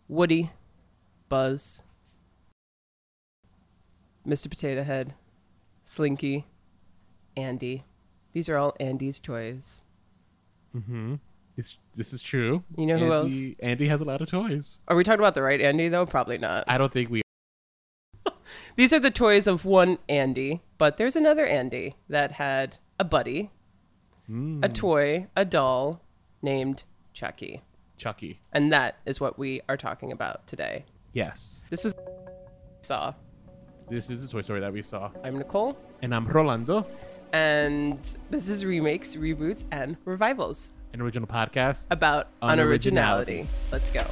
Woody, Buzz, Mr. Potato Head, Slinky, Andy. These are all Andy's toys. Mm-hmm. This is true. You know who else? Andy has a lot of toys. Are we talking about the right Andy, though? Probably not. I don't think we These are the toys of one Andy, but there's another Andy that had a buddy, a toy, a doll named Chucky. Chucky. And that is what we are talking about today. Yes. This was saw. This is the Toy Story that we saw. I'm Nicole, And I'm Rolando, and this is remakes, reboots, and revivals an original podcast. about unoriginality. Let's go.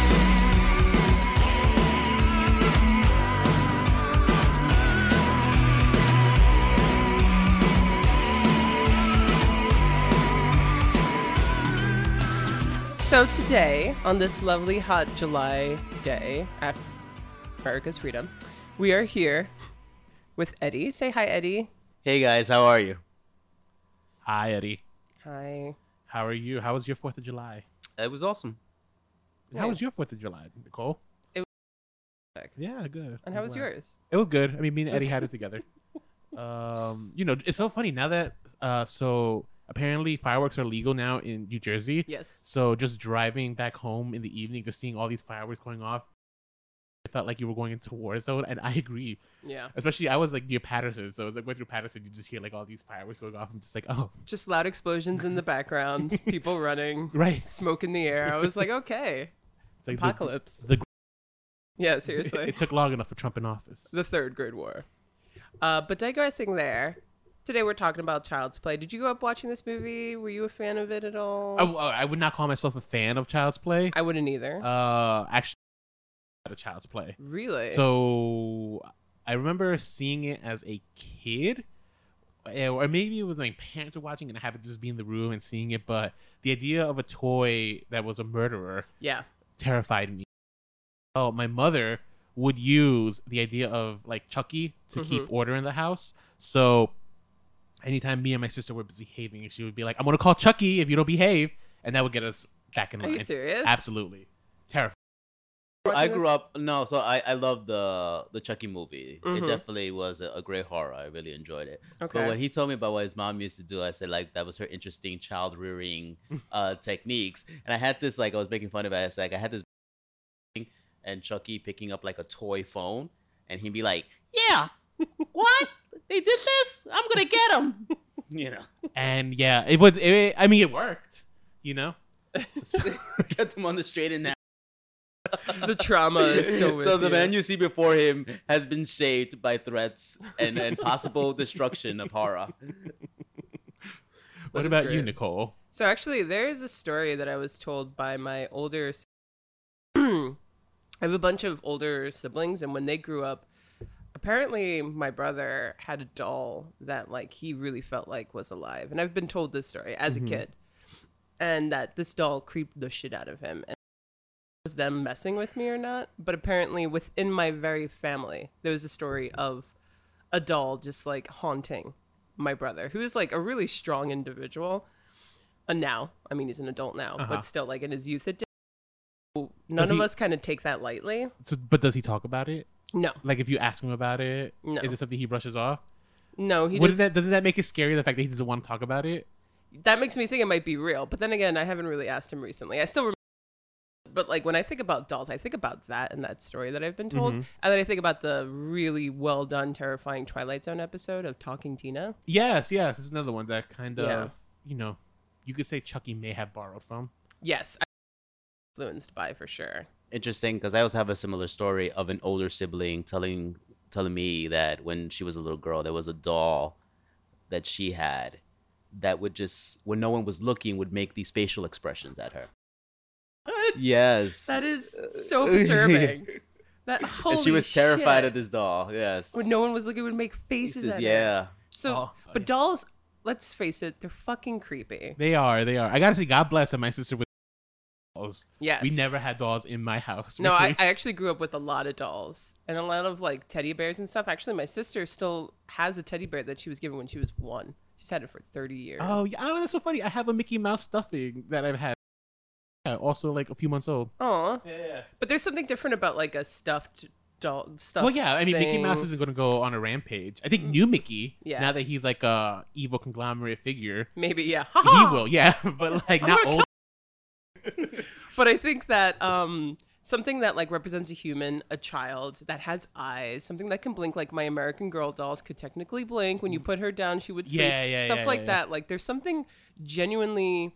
So today, on this lovely hot July day after America's freedom, we are here with Eddie. Say hi, Eddie. Hey guys, how are you? Hi, Eddie. Hi. How are you? How was your 4th of July? It was awesome. How was Nice. your 4th of July, Nicole? Sick. Yeah, good. And how I'm was glad. yours? It was good. I mean, me and It was Eddie had it together. It's so funny now that so apparently fireworks are legal now in New Jersey. Yes. So just driving back home in the evening, just seeing all these fireworks going off, it felt like you were going into a war zone. And I agree. Yeah. Especially I was like near Patterson, so it was like going through Patterson, you just hear like all these fireworks going off. I'm just like, oh, Just loud explosions in the background, people running, right. smoke in the air. I was like, okay, It's like apocalypse. The Yeah, seriously. it took long enough for Trump in office. The Third Great War. But digressing there, today we're talking about Child's Play. Did you go up watching this movie? Were you a fan of it at all? I would not call myself a fan of Child's Play. I wouldn't either. Actually, a Child's Play. Really? So I remember seeing it as a kid, or maybe it was my parents were watching and I happened to just be in the room and seeing it. But the idea of a toy that was a murderer Yeah. terrified me. Oh, my mother would use the idea of like Chucky to keep order in the house. So anytime me and my sister were misbehaving, she would be like, "I'm gonna call Chucky if you don't behave," and that would get us back in Are line. you serious? Absolutely terrifying. I grew up so I loved the Chucky movie. It definitely was a great horror. I really enjoyed it. Okay. But when he told me about what his mom used to do, I said like that was her interesting child rearing techniques. And I had this like I was making fun of it. It's like I had this and Chucky picking up like a toy phone, and he'd be like, "Yeah, what? They did this? I'm gonna get him." You know, And yeah, it would. I mean, it worked. You know. get them on the straight and narrow. The trauma is still with So the you. man you see before him has been shaped by threats and possible destruction of horror. What is about you, great. Nicole? So actually, there is a story that I was told by my older. I have a bunch of older siblings, and when they grew up, apparently my brother had a doll that like he really felt like was alive, and I've been told this story as a kid, and that this doll creeped the shit out of him. And was them messing with me or not? But apparently, within my very family, there was a story of a doll just like haunting my brother, who is like a really strong individual. Now, I mean, he's an adult now, but still, like in his youth, it did. None of us kind of take that lightly. So, but does he talk about it? No, Like, if you ask him about it, No. is it something he brushes off? no, he Doesn't does. that make it scary? The fact that he doesn't want to talk about it. That makes me think it might be real. But then again, I haven't really asked him recently. I still remember. But like when I think about dolls, I think about that and that story that I've been told, and then I think about the really well done, terrifying Twilight Zone episode of Talking Tina. Yes. This is another one that kind of, Yeah. you could say Chucky may have borrowed from. Yes, I influenced by for sure. Interesting, because I also have a similar story of an older sibling telling me that when she was a little girl, there was a doll that she had that would just, when no one was looking, would make these facial expressions at her. What? Yes. That is so perturbing. That holy And she was terrified shit. of this doll. Yes. When no one was looking, would make faces at her. Yeah. So, Oh, but dolls, let's face it, they're fucking creepy. They are. I gotta say, God bless them. My sister with dolls. Yes. We never had dolls in my house. No, really. I actually grew up with a lot of dolls and a lot of like teddy bears and stuff. Actually, my sister still has a teddy bear that she was given when she was 1. She's had it for 30 years. Oh, yeah. Oh, that's so funny. I have a Mickey Mouse stuffing that I've had Yeah, also like a few months old. Aw. Yeah. But there's something different about like a stuffed doll stuff. Well, yeah, I mean, Mickey Mouse isn't going to go on a rampage. I think new Mickey, Yeah. now that he's like a evil conglomerate figure, Maybe, yeah. he will, yeah, but like not gonna old. But I think that something that like represents a human, a child that has eyes, something that can blink, like my American Girl dolls could technically blink. When you put her down, she would sleep. Yeah, Stuff yeah, like yeah. that. Like there's something genuinely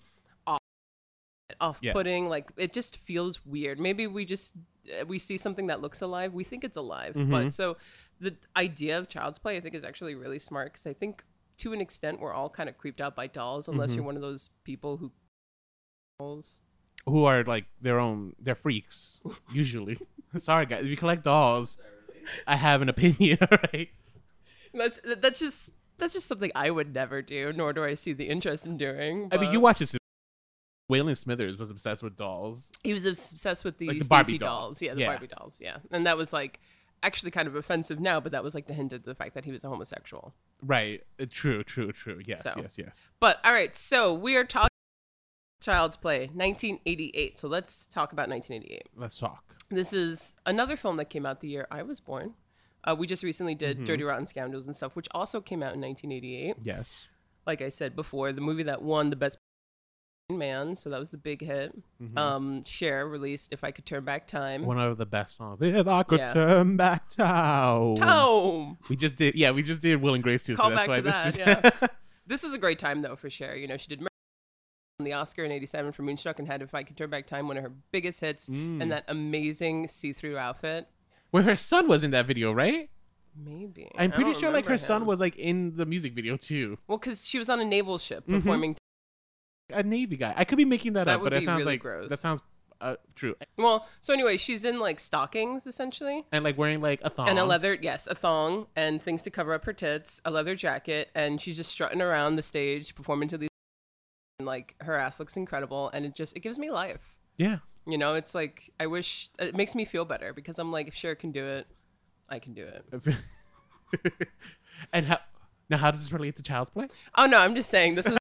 off-putting. Yes. Like it just feels weird. Maybe we see something that looks alive, we think it's alive. Mm-hmm. But so the idea of Child's Play, I think, is actually really smart because I think to an extent we're all kind of creeped out by dolls, unless Mm-hmm. you're one of those people who dolls. Who are like they're freaks, usually. Sorry, guys, if you collect dolls, I have an opinion, right? That's just something I would never do, nor do I see the interest in doing. I mean, but you watch this. Waylon Smithers was obsessed with dolls. He was obsessed with Like the Stacey Barbie doll. dolls. Yeah, the Yeah. Barbie dolls. Yeah, and that was like actually kind of offensive now, but that was like the hint of the fact that he was a homosexual. Right. True. Yes, So. yes. But all right, so we are talking Child's Play, 1988. So let's talk about 1988. Let's talk. This is another film that came out the year I was born. We just recently did Mm-hmm. Dirty Rotten Scoundrels and stuff, which also came out in 1988. Yes. Like I said before, the movie that won the Best Man, so that was the big hit. Cher released If I Could Turn Back Time. One of the best songs. If I could Yeah. turn back time. Tom! We just did Will and Grace too. Call so that's back why to this that, is. This was a great time, though, for Cher. You know, she did won the Oscar in 87 for Moonstruck and had If I Could Turn Back Time, one of her biggest hits, and that amazing see-through outfit. Where her son was in that video, right? Maybe. I'm I pretty don't sure like her remember son him. was like in the music video too. Well, because she was on a naval ship Mm-hmm. performing. A Navy guy. I could be making that That up, would but that be sounds really like gross. that sounds true. Well, so anyway, she's in like stockings, essentially. And like wearing like a thong And a leather, yes, a thong and things to cover up her tits, a leather jacket, and she's just strutting around the stage performing to these. And like her ass looks incredible, and it gives me life. Yeah. You know, it's like I wish it makes me feel better because I'm like, if Cher can do it, I can do it. And how does this relate to Child's Play? Oh no, I'm just saying this was.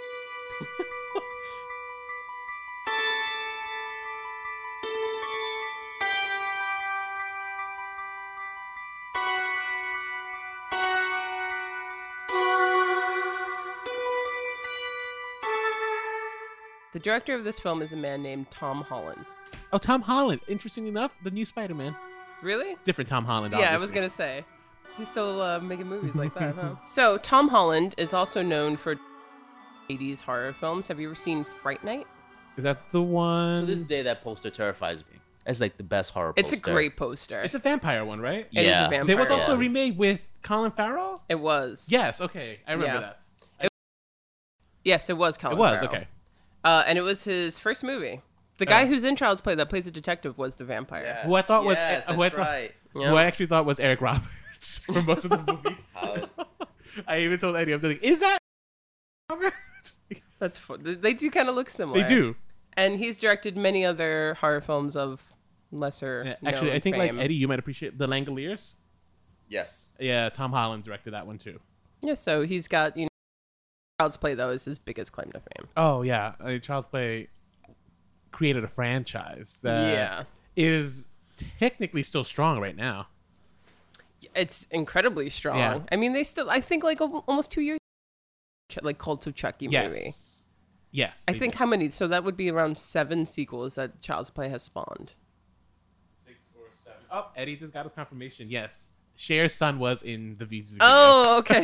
The director of this film is a man named Tom Holland. Oh, Tom Holland. Interesting enough, the new Spider-Man. Really? Different Tom Holland. Yeah, I was obviously. gonna say. He's still making movies like that, huh? So Tom Holland is also known for 80s horror films. Have you ever seen Fright Night? Is that the one? To this day, that poster terrifies me. It's like the best horror It's poster. a great poster. It's a vampire one, right? It is Yeah. a vampire. There was also a Yeah. remake with Colin Farrell. It was. Yes. Okay, I remember Yeah. that. Yes, it was Colin It was Farrell. okay. And it was his first movie. The guy who's in Child's Play that plays a detective was the vampire. Yes, Who I thought was- yes, who I that's thought- right. Yeah. Who I actually thought was Eric Roberts for most of the movie. How- I even told Eddie, I'm like, is that Roberts? That's fun. They do kind of look similar. They do. And he's directed many other horror films of lesser. Yeah, actually, known I think fame. like Eddie, you might appreciate The Langoliers. yes. Yeah, Tom Holland directed that one too. Yeah, so he's got Child's Play though is his biggest claim to fame. Oh yeah, Child's Play created a franchise that Yeah. is technically still strong right now. It's incredibly strong. Yeah. I mean, they still. I think like almost 2 years. Like Cult of Chucky movie. Yes. Yes. I they think did. how many? So that would be around 7 sequels that Child's Play has spawned. 6 or 7. Oh, Eddie just got his confirmation. Yes. Cher's son was in the music video. Oh, okay.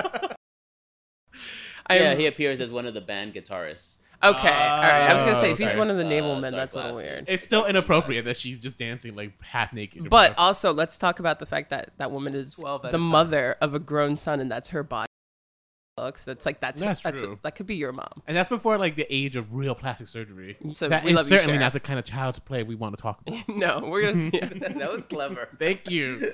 Yeah, he appears as one of the band guitarists. Okay, all right. I was gonna say if he's okay. one of the naval men, dark that's a little glasses. weird. It's still inappropriate that she's just dancing like half naked. in But front of- also, let's talk about the fact that that woman is 12 at the a time. mother of a grown son, and that's her body. Looks. That's true. that could be your mom. and that's before like the age of real plastic surgery. So That we is love you, certainly Cher. not the kind of Child's Play we want to talk about. No, we're gonna. See That was clever. Thank you.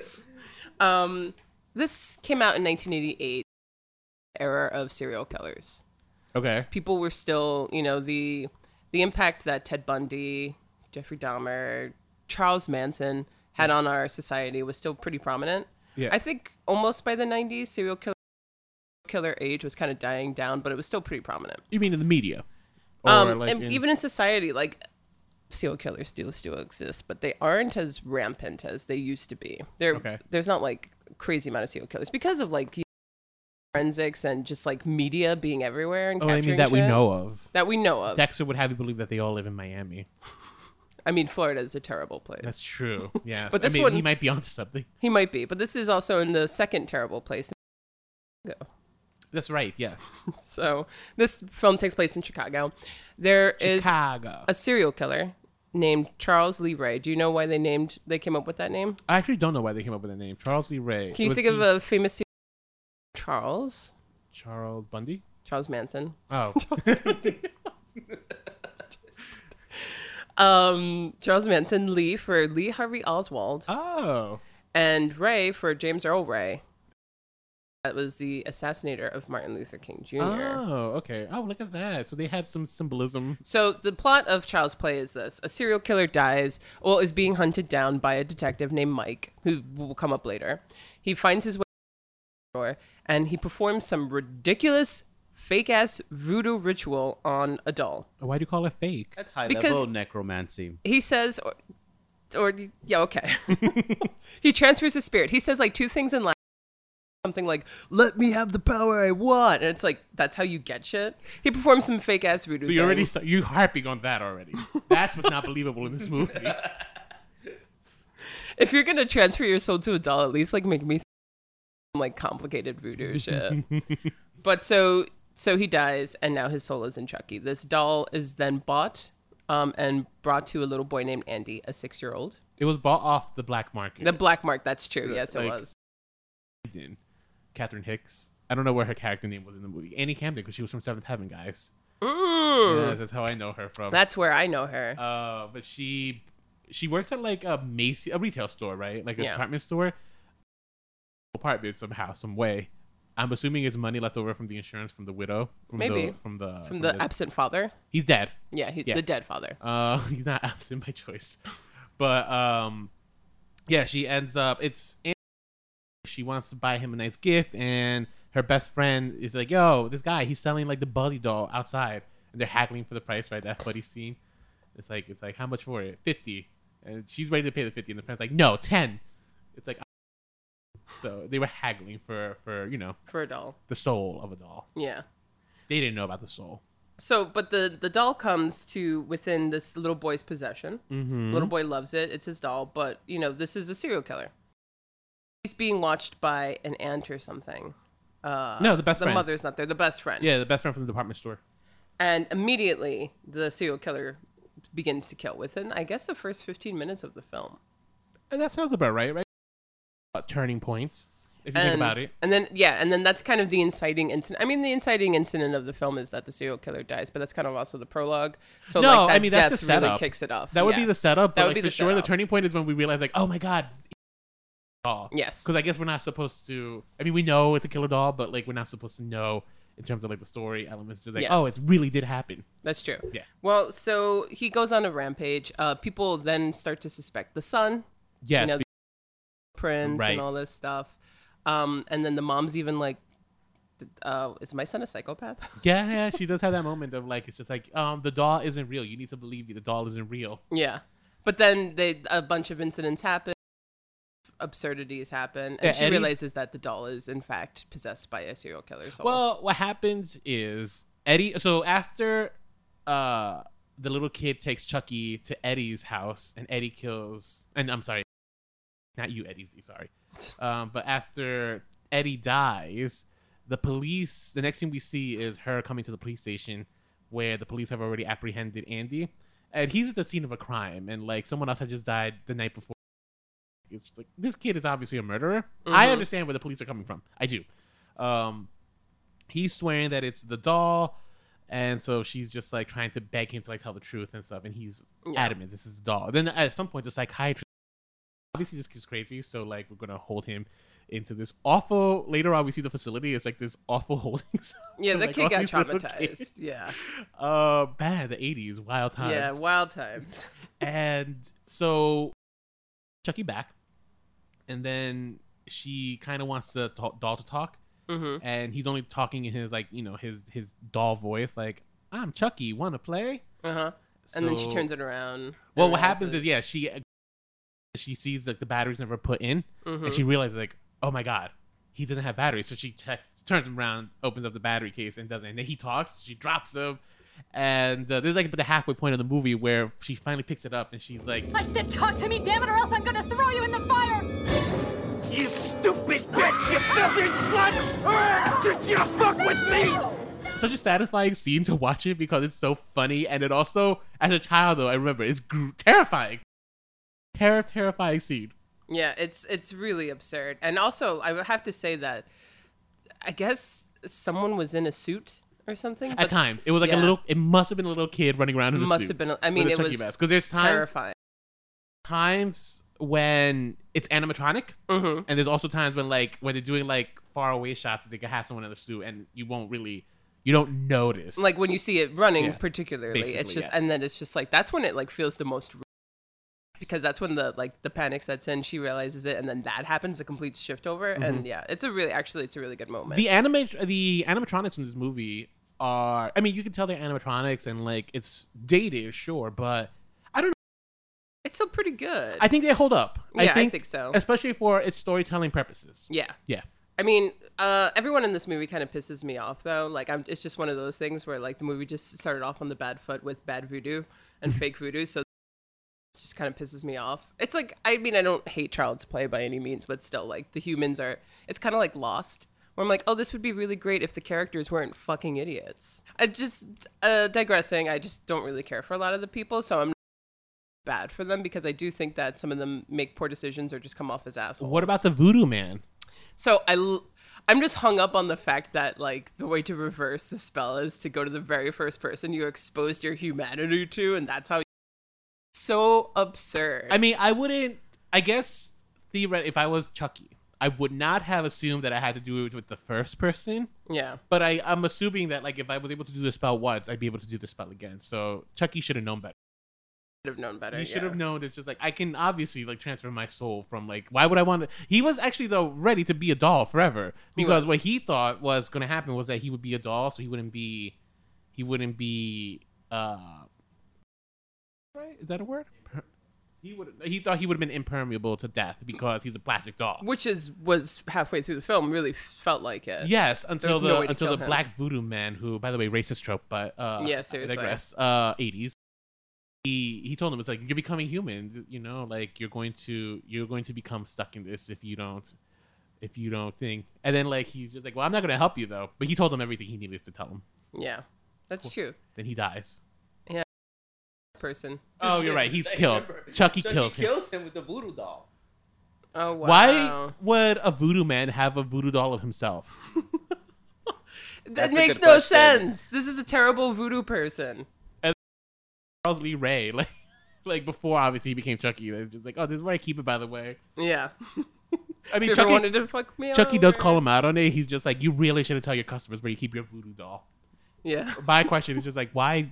This came out in 1988, era of serial killers. Okay. People were still, the impact that Ted Bundy, Jeffrey Dahmer, Charles Manson had on our society was still pretty prominent. Yeah. I think almost by the 90s, serial killer age was kind of dying down, but it was still pretty prominent. You mean in the media? And even in society, like serial killers do still exist, but they aren't as rampant as they used to be. Okay. There's not like crazy amount of serial killers because of like forensics and just like media being everywhere and capturing that we shit. know of. That we know of. Dexter would have you believe that they all live in Miami. I mean, Florida is a terrible place. That's true. Yeah. But this I mean, one- he might be onto something. He might be, but this is also in the second terrible place. That's right. Yes. So this film takes place in Chicago. There is Chicago. a serial killer named Charles Lee Ray. Do you know why they came up with that name? I actually don't know why they came up with the name Charles Lee Ray. Can you Was think of he a famous serial Charles? Charles Bundy? Charles Manson. Oh, Charles Manson, Lee for Lee Harvey Oswald, oh, and Ray for James Earl Ray. That was the assassinator of Martin Luther King Jr. oh, okay. Oh, look at that. So they had some symbolism. So the plot of Child's Play is this: a serial killer is being hunted down by a detective named Mike, who will come up later. He finds his way to the door, and he performs some ridiculous, fake-ass voodoo ritual on a doll. Why do you call it fake? That's high Because- level necromancy. He says, yeah, okay. He transfers his spirit. He says like two things in Latin. Something like, let me have the power I want. And it's like, that's how you get shit. He performs some fake ass voodoo So you already thing. you harping on that already. That's what's not believable in this movie. If you're going to transfer your soul to a doll, at least like make me like complicated voodoo shit. But so he dies, and now his soul is in Chucky. This doll is then bought and brought to a little boy named Andy, a 6-year-old. It was bought off the black market. The black mark, that's true. Yes, it Like- was. Catherine Hicks. I don't know what her character name was in the movie. Annie Camden, because she was from Seventh Heaven, guys. Mm. Yes, that's how I know her from. That's where I know her. But she works at like a retail store, right? Like a Yeah. department store. Apartment somehow, some way. I'm assuming it's money left over from the insurance from the widow. Maybe. From the Absent father. He's dead. Yeah, Yeah. the dead father. He's not absent by choice. But yeah, she ends up she wants to buy him a nice gift, and her best friend is like, yo, this guy, he's selling like the Buddy doll outside, and they're haggling for the price, right? That Buddy scene. It's like how much for it? 50. And she's ready to pay the 50, and the friend's like, no, 10. It's like, so they were haggling for For a doll. the soul of a doll. Yeah. They didn't know about the soul. So, but the doll comes to within this little boy's possession. Mm-hmm. Little boy loves it. It's his doll, but this is a serial killer. He's being watched by an aunt or something. No, the best friend. The mother's not there. The best friend. Yeah, the best friend from the department store. And immediately the serial killer begins to kill within, I guess, the first 15 minutes of the film. And that sounds about right? A turning point, if you think about it. And then that's kind of the inciting incident. I mean, the inciting incident of the film is that the serial killer dies, but that's kind of also the prologue. So No, like that I mean, that's death the setup. really kicks it off. That would Yeah. be the setup, but That would like be for the sure, the setup. turning point is when we realize, like, oh my god, doll. Yes. Because I guess we're not supposed to. I mean, we know it's a killer doll, but like we're not supposed to know in terms of like the story elements. Just like, Yes. oh, it really did happen. That's true. Yeah. Well, so he goes on a rampage. People then start to suspect the son, Yes. know, Prince, Right. and all this stuff. And then the mom's even like, is my son a psychopath? yeah, she does have that moment of like, it's just like, the doll isn't real. You need to believe me. The doll isn't real. Yeah. But then a bunch of incidents happen, absurdities happen, and Yeah, she Eddie- realizes that the doll is in fact possessed by a serial killer soul. Well, what happens is Eddie. So after the little kid takes Chucky to Eddie's house, and Eddie kills. And I'm sorry, not you, Eddie Z. Sorry. But after Eddie dies, the police. The next thing we see is her coming to the police station, where the police have already apprehended Andy, and he's at the scene of a crime, and like someone else had just died the night before. It's just like, this kid is obviously a murderer. I understand where the police are coming from. I do. He's swearing that it's the doll, and so she's just like trying to beg him to like tell the truth and stuff, and he's adamant this is the doll. Then at some point, the psychiatrist, obviously this kid's crazy, so like we're gonna hold him into this awful. Later on, we see the facility. It's like this awful holding cell. yeah, the Like, kid all got these little traumatized. kids. Yeah. Bad. The 80s, wild times. Yeah, wild times. And so Chucky back, and then she kind of wants the doll to talk, and he's only talking in his like his doll voice, like, I'm Chucky, wanna play? And then she turns it around. Well, what happens is, yeah, she sees like the batteries never put in, and she realizes like, oh my god, he doesn't have batteries. So she turns him around, opens up the battery case, and doesn't. And then he talks. She drops them, and there's like the halfway point of the movie where she finally picks it up, and she's like, I said talk to me, damn it, or else I'm gonna throw you in the fire! You stupid bitch, you filthy slut! Did you fuck with me? such a satisfying scene to watch it because it's so funny, and it also, as a child though, I remember it's terrifying, terrifying scene. Yeah, it's really absurd, and also I would have to say that I guess someone was in a suit or something. At times, it was like a little. It must have been a little kid running around in a suit. Must have been. I mean, it was because there's times when it's animatronic, and there's also times when when they're doing like far away shots, they can have someone in a suit, and you don't notice. Like when you see it running, particularly, it's just, and then it's just like that's when it like feels the most. Because that's when the panic sets in, she realizes it, and then that happens, the complete shift over, and yeah, it's a really good moment. The animatronics in this movie are, I mean, you can tell they're animatronics and like it's dated, sure, but I don't know. It's still pretty good. I think they hold up. Yeah, I think so, especially for its storytelling purposes. Yeah. Yeah. I mean, everyone in this movie kind of pisses me off though. Like, it's just one of those things where like the movie just started off on the bad foot with bad voodoo and fake voodoo, so. Just kind of pisses me off. It's like, I mean, I don't hate Child's Play by any means, but still, like, the humans are, it's kind of like Lost, where I'm like, oh, this would be really great if the characters weren't fucking idiots. I just, digressing, I just don't really care for a lot of the people, so I'm not bad for them, because I do think that some of them make poor decisions or just come off as assholes. What about the Voodoo Man? So I'm just hung up on the fact that, like, the way to reverse the spell is to go to the very first person you exposed your humanity to, and that's how so absurd. I mean, I guess if I was Chucky, I would not have assumed that I had to do it with the first person. Yeah. But I'm assuming that like if I was able to do the spell once, I'd be able to do the spell again. So Chucky should have known better. He should have known it's just like I can obviously like transfer my soul from like why would I want to. He was actually though ready to be a doll forever because what he thought was going to happen was that he would be a doll, so he wouldn't be right? Is that a word? He thought he would have been impermeable to death because he's a plastic doll. Which was halfway through the film really felt like it. Yes, until the Black Voodoo Man, who, by the way, racist trope, but yeah, seriously, I digress. 80s. He told him it's like you're becoming human. You know, like you're going to become stuck in this if you don't think. And then like he's just like, well, I'm not going to help you though. But he told him everything he needed to tell him. Yeah, that's true. Then he dies. Person. Oh, you're right. He's killed. Chucky kills him with the voodoo doll. Oh wow. Why would a voodoo man have a voodoo doll of himself? That makes no sense. This is a terrible voodoo person. And Charles Lee Ray, like before, obviously he became Chucky. It's just like, oh, this is where I keep it, by the way. Yeah. I mean, Chucky wanted to fuck me. Chucky does call him out on it. He's just like, you really shouldn't tell your customers where you keep your voodoo doll. Yeah. My question is just like, why?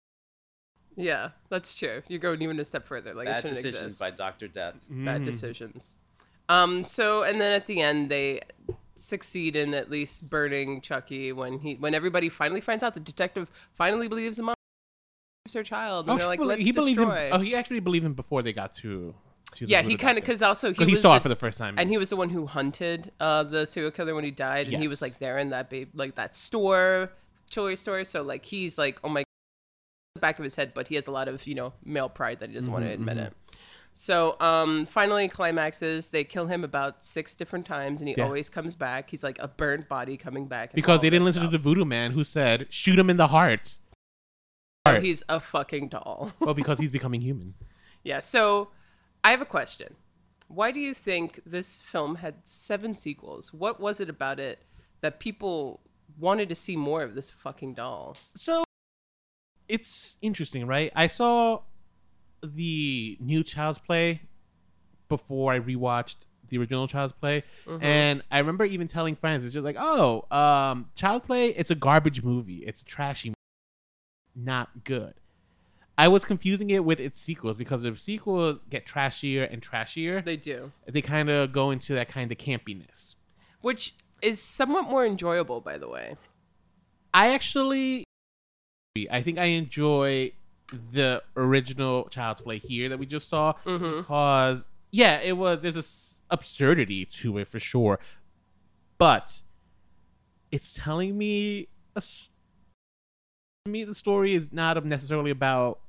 Yeah, that's true. You're going even a step further. Like, Bad it shouldn't decisions exist. by Dr. Death. Bad decisions. So, and then at the end, they succeed in at least burning Chucky when everybody finally finds out. The detective finally believes him. It's her child, and they're like, let's destroy. He actually believed him before they got to the yeah, he kind of, because also he saw it for the first time, and he was the one who hunted the serial killer when he died, and he was like there in that that store, jewelry store. So like he's like, oh my. Back of his head, but he has a lot of male pride that he doesn't want to admit it. So finally climaxes, they kill him about 6 different times, and he always comes back. He's like a burnt body coming back because they didn't listen to the voodoo man who said shoot him in the heart. Oh, he's a fucking doll. Well, because he's becoming human. Yeah, so I have a question. Why do you think this film had 7 sequels? What was it about it that people wanted to see more of this fucking doll? So it's interesting, right? I saw the new Child's Play before I rewatched the original Child's Play, and I remember even telling friends, it's just like, oh, Child's Play, it's a garbage movie. It's a trashy movie. Not good. I was confusing it with its sequels because if sequels get trashier and trashier, they do. They kind of go into that kind of campiness. Which is somewhat more enjoyable, by the way. I think I enjoy the original Child's Play here that we just saw, Mm-hmm. because there's this absurdity to it for sure, but it's telling me to me the story is not necessarily about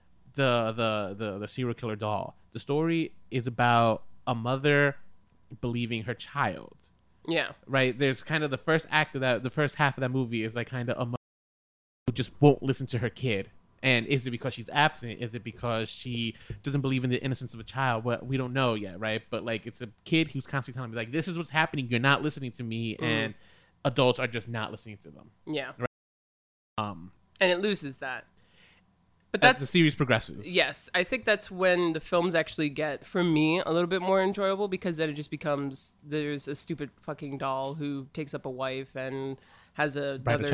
the serial killer doll. The story is about a mother believing her child. Yeah. Right? There's kind of the first half of that movie is like kind of a mother who just won't listen to her kid. And is it because she's absent? Is it because she doesn't believe in the innocence of a child? Well, we don't know yet, right? But like, it's a kid who's constantly telling me like, this is what's happening. You're not listening to me, and adults are just not listening to them. Yeah. Right? And it loses that. But As that's the series progresses. Yes, I think that's when the films actually get, for me, a little bit more enjoyable, because then it just becomes there's a stupid fucking doll who takes up a wife and has another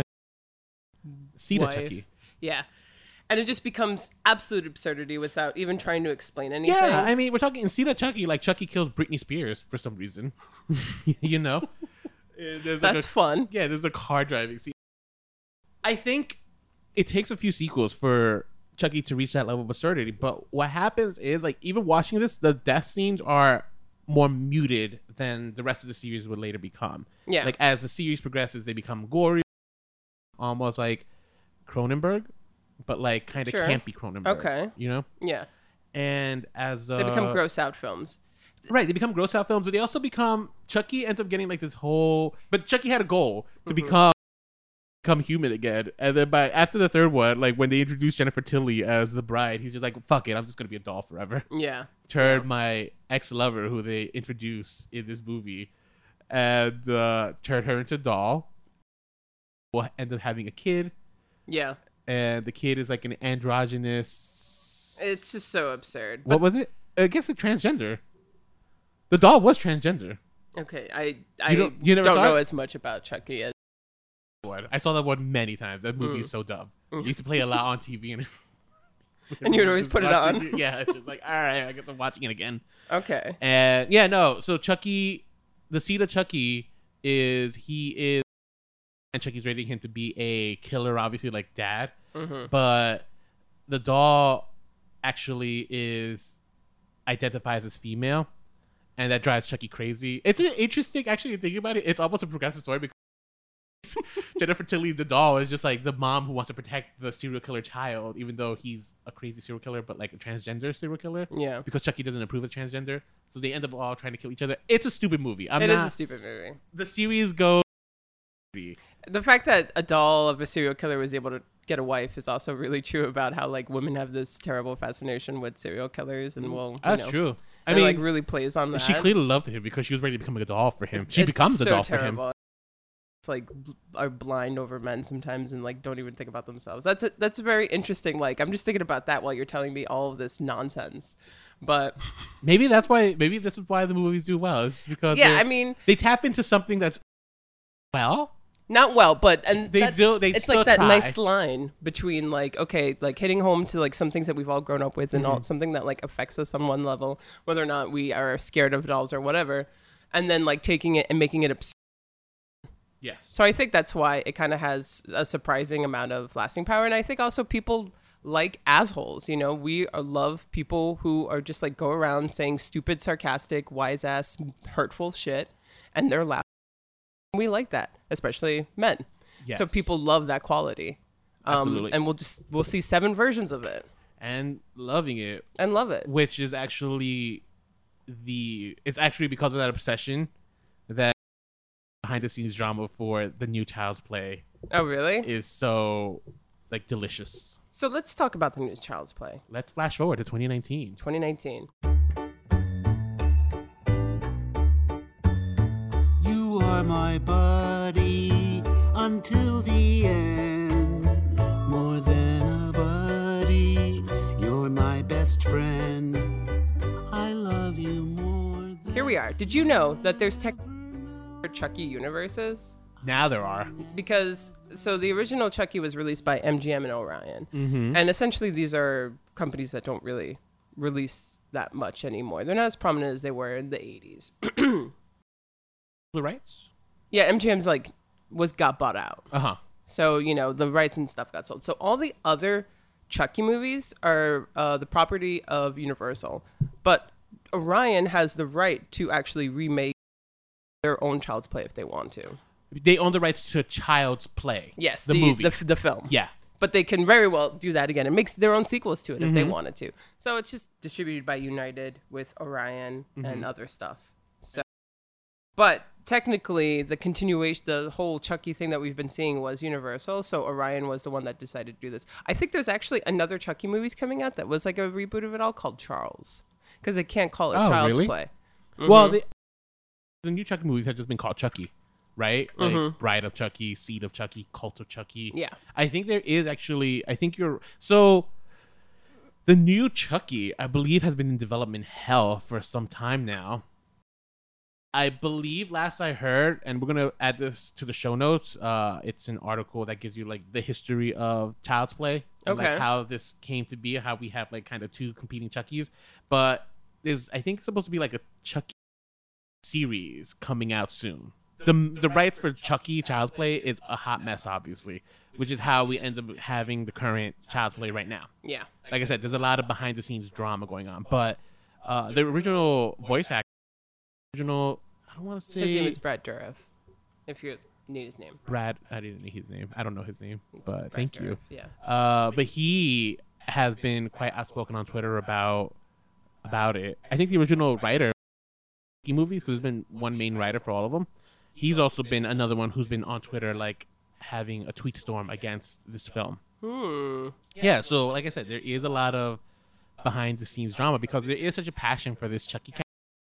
Sita wife. Chucky. Yeah. And it just becomes absolute absurdity without even trying to explain anything. Yeah, I mean, we're talking in Sita Chucky, like Chucky kills Britney Spears for some reason. You know? There's like That's fun. Yeah, there's a car driving scene. I think it takes a few sequels for Chucky to reach that level of absurdity, but what happens is, like, even watching this, the death scenes are more muted than the rest of the series would later become. Yeah. Like, as the series progresses, they become gory, almost like Cronenberg, but like kind of Sure. campy Cronenberg. Okay. You know? Yeah. And as They become gross out films. Right, they become gross out films, but they also become, Chucky ends up getting like this whole, but Chucky had a goal to become human again, and then after the third one, like when they introduced Jennifer Tilly as the bride, he's just like, fuck it, I'm just gonna be a doll forever. Yeah. Turn my ex-lover, who they introduce in this movie, and turn her into a doll. We'll end up having a kid, Yeah. and the kid is like an androgynous. It's just so absurd. What was it? I guess a transgender. The doll was transgender. Okay, I you never don't saw know it? as much about Chucky as I saw that one many times. That movie is so dumb. I used to play a lot on TV, And you would always put it watching on? Yeah, it's just like, all right, I guess I'm watching it again. Okay. And yeah, no. So Chucky, the seed of Chucky is and Chucky's raising him to be a killer, obviously, like dad. Mm-hmm. But the doll actually identifies as female, and that drives Chucky crazy. It's an interesting, actually, thinking about it. It's almost a progressive story because Jennifer Tilly, the doll, is just like the mom who wants to protect the serial killer child, even though he's a crazy serial killer, but like a transgender serial killer. Yeah. Because Chucky doesn't approve of transgender, so they end up all trying to kill each other. It's a stupid movie. It is a stupid movie. The series goes. The fact that a doll of a serial killer was able to get a wife is also really true about how like women have this terrible fascination with serial killers, and That's true. I it, mean, like really plays on that. she clearly loved him because she was ready to become a doll for him. She It's becomes a so doll terrible. for him. It's like are blind over men sometimes and like don't even think about themselves. That's a very interesting. Like I'm just thinking about that while you're telling me all of this nonsense. But Maybe that's why. Maybe this is why the movies do well. It's because yeah, I mean, they tap into something that's not well, but and They that's- do- they it's still like that try. nice line between like okay, like hitting home to like some things that we've all grown up with and Mm-hmm. all something that like affects us on one level, whether or not we are scared of dolls or whatever, and then like taking it and making it absurd. Yes. So I think that's why it kind of has a surprising amount of lasting power, and I think also people like assholes. You know, we love people who are just like go around saying stupid, sarcastic, wise ass, hurtful shit, and they're loud. We like that, especially men. Yes. So people love that quality. Absolutely. And we'll see 7 versions of it And loving it, and love it. which is actually it's actually because of that obsession that behind the scenes drama for the new Child's Play Oh, really? is so like delicious. So let's talk about the new Child's Play, Let's flash forward to 2019. 2019. You are my buddy until the end. More than a buddy, you're my best friend. I love you more than... Here we are. Did you know that there's Chucky universes? Now there are. Because so the original Chucky was released by MGM and Orion, and essentially these are companies that don't really release that much anymore. They're not as prominent as they were in the 80s. The rights? Yeah, MGM's like got bought out, Uh-huh. so you know the rights and stuff got sold. So all the other Chucky movies are the property of Universal, but Orion has the right to actually remake their own Child's Play if they want to. They own the rights to Child's Play. Yes, the movie. the film. Yeah. But they can very well do that again and make their own sequels to it if they Mm-hmm. wanted to. So it's just distributed by United with Orion Mm-hmm. and other stuff. So, but technically, the continuation, the whole Chucky thing that we've been seeing was Universal. So Orion was the one that decided to do this. I think there's actually another Chucky movies coming out that was like a reboot of it all called Charles, because they can't call it Oh, Child's really? Play. Well, the new Chucky movies have just been called Chucky, right? Like Mhm. Bride of Chucky, Seed of Chucky, Cult of Chucky. Yeah. I think there is actually. I think you're so. The new Chucky, I believe, has been in development hell for some time now. I believe last I heard, and we're gonna add this to the show notes. It's an article that gives you like the history of Child's Play, and, like, Okay. how this came to be, how we have like kind of two competing Chuckies. But there's, I think, supposed to be like a Chucky series coming out soon. The rights for Chucky Child's Play is a hot mess, obviously, which is how we end up having the current Child's Play right now. Yeah. Like I said, there's a lot of behind the scenes drama going on, but the original voice actor, I don't want to say His name is Brad Dourif, if you need his name. Brad. I didn't know his name. I don't know his name, but Brad thank you. Dourif, yeah. But he has been quite outspoken on Twitter about it. I think the original writer movies, because there's been one main writer for all of them. He's also been another one who's been on Twitter, like having a tweet storm against this film. Yeah, so like I said, there is a lot of behind the scenes drama because there is such a passion for this Chucky character.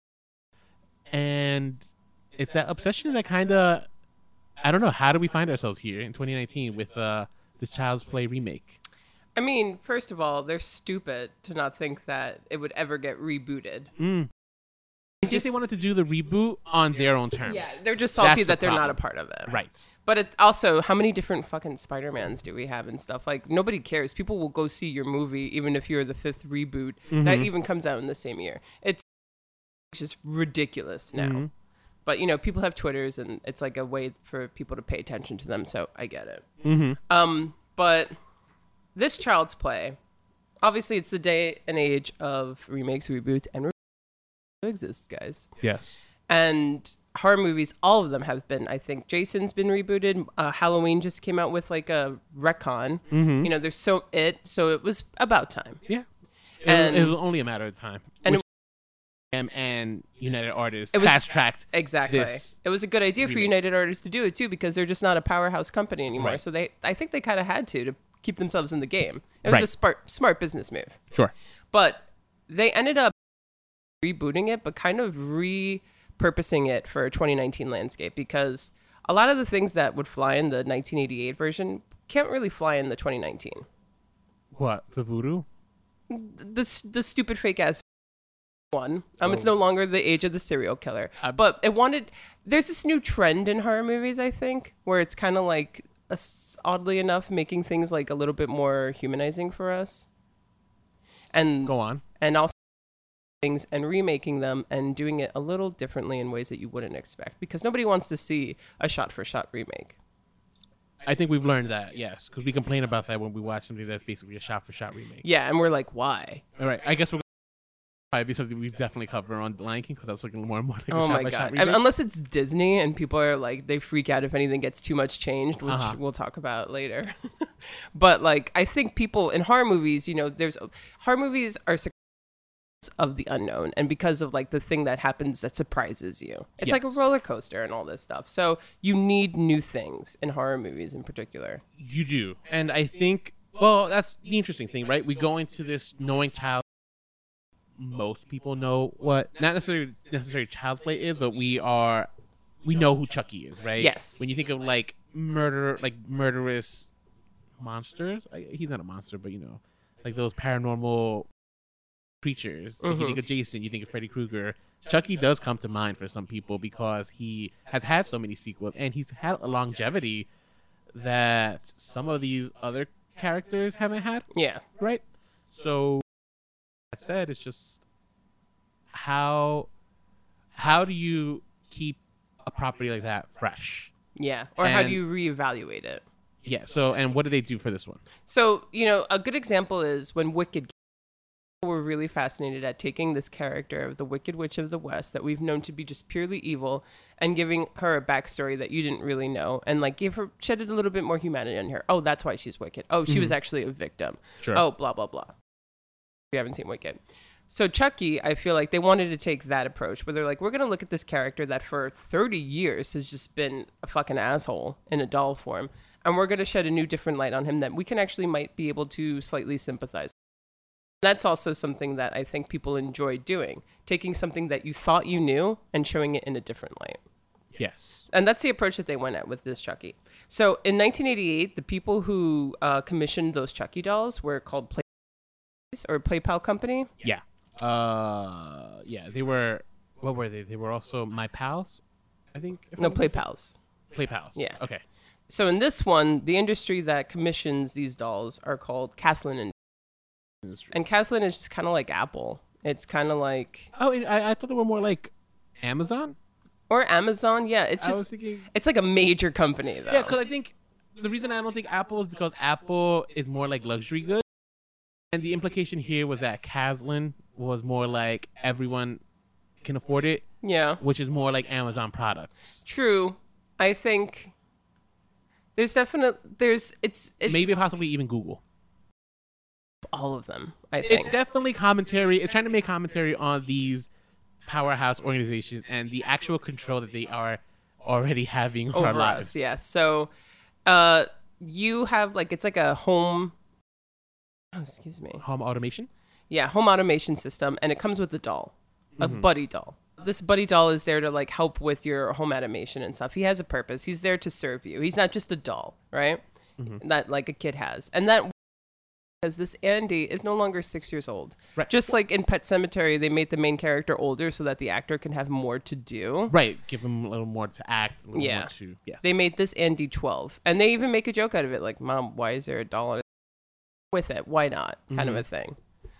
And it's that obsession that kind of, I don't know, how do we find ourselves here in 2019 with this Child's Play remake? I mean, first of all, they're stupid to not think that it would ever get rebooted. I guess they wanted to do the reboot on their own terms. Yeah, they're just salty That's the that they're not a problem. part of it. Right. But it also, how many different fucking Spider-Mans do we have and stuff? Like, nobody cares. People will go see your movie even if you're the 5th reboot that even comes out in the same year. It's just ridiculous now. But, you know, people have Twitters and it's like a way for people to pay attention to them, so I get it. But this Child's Play, obviously it's the day and age of remakes, reboots, and exists, guys. Yes. And horror movies, all of them have been. I think Jason's been rebooted. Halloween just came out with like a retcon. You know, there's so it was about time. Yeah. And- it was only a matter of time. And And United Artists It was- fast tracked. Exactly. This It was a good idea for remake. United Artists to do it too, because they're just not a powerhouse company anymore. Right. So I think they kind of had to keep themselves in the game. It was Right. a smart business move. Sure. But they ended up rebooting it, but kind of repurposing it for a 2019 landscape, because a lot of the things that would fly in the 1988 version can't really fly in the 2019. What? The voodoo? The stupid fake ass one. It's no longer the age of the serial killer. But there's this new trend in horror movies, I think, where it's kind of like, oddly enough, making things like a little bit more humanizing for us. And Go on. and also things and remaking them and doing it a little differently in ways that you wouldn't expect, because nobody wants to see a shot-for-shot remake. I think we've learned that, yes, because we complain about that when we watch something that's basically a shot-for-shot remake. Yeah, and we're like, why? All right, I guess we're probably be something we've definitely covered on Lion King, because that's looking more and more like a Oh my shot-by-shot god! remake. Unless it's Disney and people are like, they freak out if anything gets too much changed, which Uh-huh. we'll talk about later. But like, I think people in horror movies, you know, horror movies are of the unknown, and because of like the thing that happens that surprises you, it's like a Yes. roller coaster and all this stuff. So you need new things in horror movies in particular. You do. And I think, well, that's the interesting thing, right? We go into this knowing most people know what, not necessarily Child's Play is, but we know who Chucky is, right? Yes. When you think of like murderous monsters, he's not a monster, but you know, like those paranormal creatures. Like you think of Jason, you think of Freddy Krueger. Chucky does come to mind for some people because he has had so many sequels and he's had a longevity that some of these other characters haven't had, Yeah. right? So that said, it's just how do you keep a property like that fresh? Yeah. Or how And- do you reevaluate it? Yeah. So, and what did they do for this one? So, a good example is when Wicked were really fascinated at taking this character of the Wicked Witch of the West that we've known to be just purely evil and giving her a backstory that you didn't really know and like shedded a little bit more humanity on her. Oh, that's why she's wicked. Oh, she was actually a victim. Sure. Oh, blah, blah, blah. We haven't seen Wicked. So Chucky, I feel like they wanted to take that approach where they're like, we're going to look at this character that for 30 years has just been a fucking asshole in a doll form. And we're going to shed a new different light on him that we can actually might be able to slightly sympathize. That's also something that I think people enjoy doing, taking something that you thought you knew and showing it in a different light. Yes. And that's the approach that they went at with this Chucky. So in 1988, the people who commissioned those Chucky dolls were called PlayPal Company. Yeah. Yeah. They were. What were they? They were also My Pals, I think. No, PlayPals. PlayPals. Yeah. Okay. So in this one, the industry that commissions these dolls are called Caslin Industry. and Caslin is just kind of like Apple. It's kind of like Oh, I thought they were more like Amazon. or Amazon. Yeah, it's I was just thinking. it's like a major company though. Yeah, because I think the reason I don't think Apple is because Apple is more like luxury goods, and the implication here was that Caslin was more like everyone can afford it, Yeah, which is more like Amazon products. true. I think it's Maybe possibly even Google. all of them. I think It's definitely commentary. It's trying to make commentary on these powerhouse organizations and the actual control that they are already having over our over lives. us. Yes. So, you have like it's like a home. Oh, excuse me. Home automation. Yeah, home automation system, and it comes with a doll, a Mm-hmm. buddy doll. This buddy doll is there to like help with your home automation and stuff. He has a purpose. He's there to serve you. He's not just a doll, right? Mm-hmm. That like a kid has, and that because this Andy is no longer 6 years old. Right. Just like in Pet Sematary, they made the main character older so that the actor can have more to do. Right. Give them a little more to act. A little Yeah. More to, yes. They made this Andy 12, and they even make a joke out of it, like, "Mom, why is there a doll with it? Why not?" Kind of a thing.